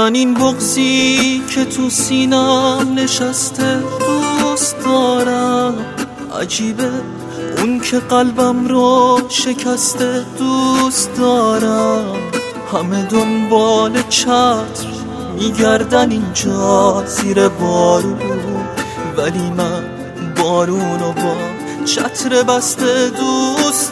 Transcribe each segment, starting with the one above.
من این بغضی که تو سینم نشسته دوست دارم. عجیبه اون که قلبم رو شکسته دوست دارم. همه دنبال چتر میگردن اینجا زیر بارون، ولی من بارونو با چتر بسته دوست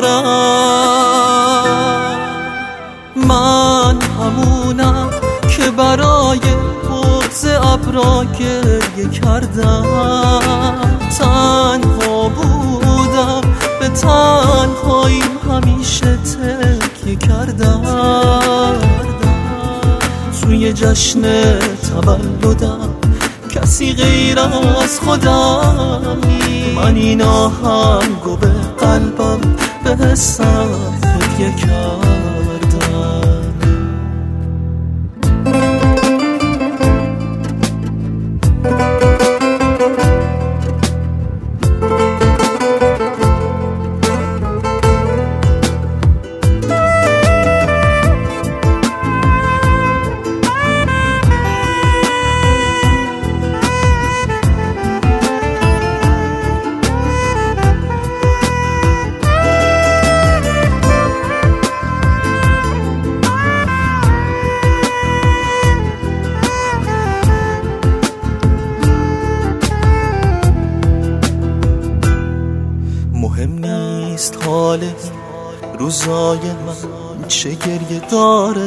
دارم. من همونم که برای بغض ابرا گریه کردم. تنها بودم به تنهاییم همیشه تکیه کردم. توی جشن تولدم کسی غیر از خودم نیست. من این آهنگو به قلبم به حسم هدیه کردم. مهم نیست حال روزای من چه گریه داره،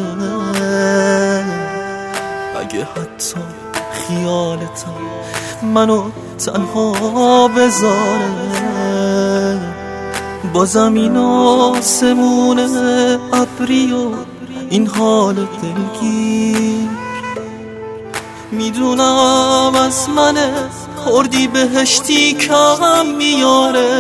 اگه حتی خیالتم منو تنها بذاره. بازم این آسمون ابری و این حال دلگیر، میدونم از من اردی بهشتی کم میاره.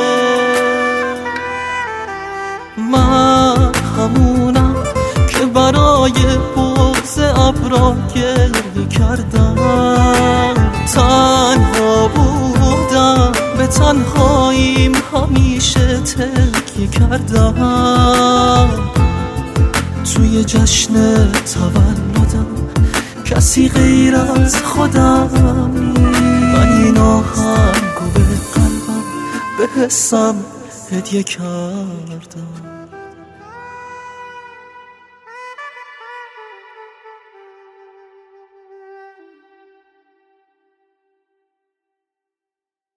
من همونم که برای بغض ابرا گریه کردم. تنها بودم به تنهاییم همیشه تکیه کردم. توی جشن تولدم کسی غیر از خودم نیست. من این آهنگو به قلبم به حسم هدیه کردم.